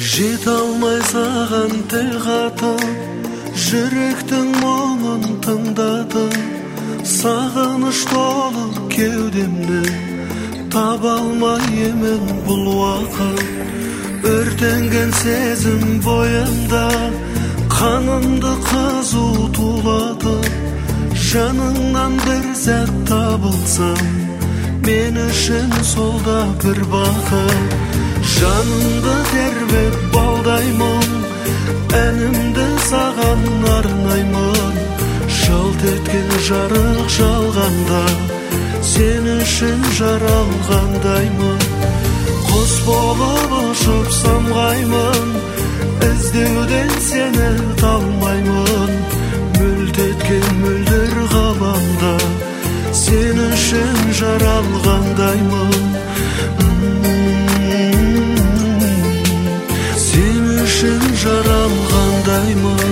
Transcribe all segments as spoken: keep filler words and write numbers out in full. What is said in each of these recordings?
Жете алмай саған тіл қатып, жүректің мұңын тыңдатып, сағыныш толы кеудемді таба алмай емен бұл уақыт. Өртенген сезім бойымда қанымды қызу тулатып, жаныңнан бір сәт табылсам, мен үшін сол да бір бақыт. Жанымды тербеп балдаймын, әнімді саған арнаймын. Жалт еткен жарық жалғанда, сен үшін жаралғандаймын. Құс болып ұшып самғаймын, іздеуден сені талмаймын. Мүлт еткен мөлдір ғаламда, сен үшін жаралғандаймын. Сен үшін жаралғандаймын.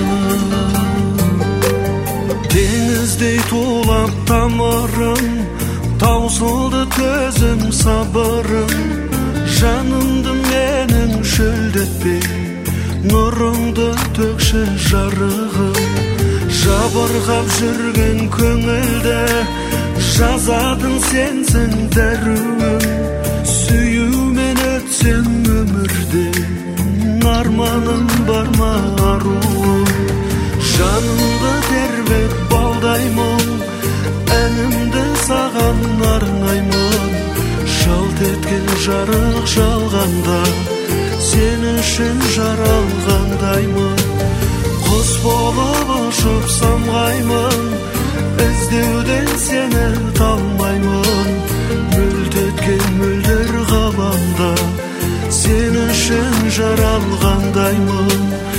Теңіздей тулап тамырым, таусылды төзім сабырым. Жанымды менің шөлдетпей, нұрыңды төкші жарығым. Жабырғап жүрген көңілді, жазатын сенсің дәруім. Сүюмен өтсем өмірде, арманым бар ма аруым. Жанымды тербеп балдаймын, әнімді саған арнаймын. Жалт еткен жарық жалғанда, сен үшін жаралғандаймын. Құс болып ұшып самғаймын, іздеуден сені талмаймын. Мүлт еткен мөлдір ғаламда, сен үшін жаралғандаймын.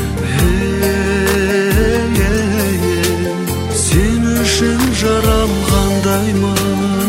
Сен үшін жаралғандаймын.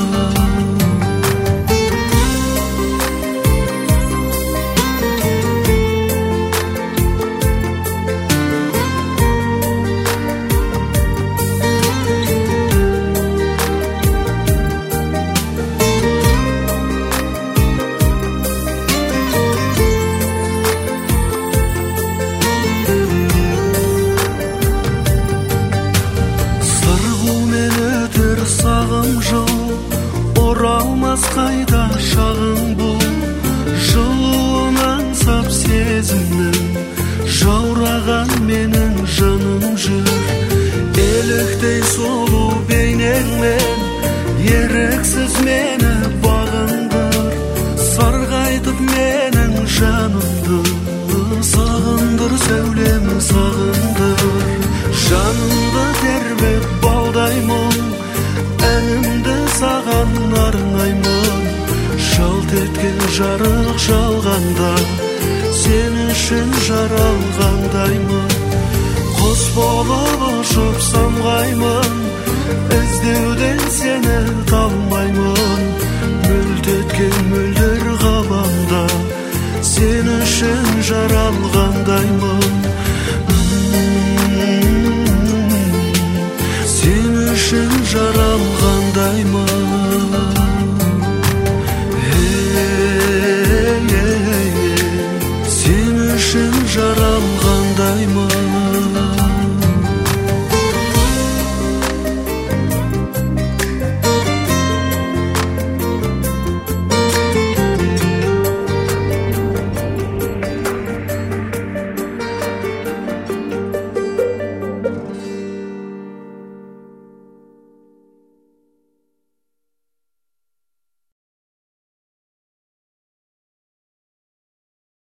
Оралмас қайда шағың бұл, жылуын аңсап сезімнің, жаураған менің жаным жүр. Еліктей сұлу бейнеңмен, еріксіз мені бағындыр. Сарғайтып менің жанымды, сағындыр сәулем сағындыр. Жанымды тербеп балдаймын, әнімді саған арнаймын. Жалт еткен жарық жалғанда, сен үшін жаралғандаймын. Құс болып ұшып самғаймын, іздеуден сені талмаймын. Мүлт еткен мөлдір ғаламда, сен үшін жаралғандаймын.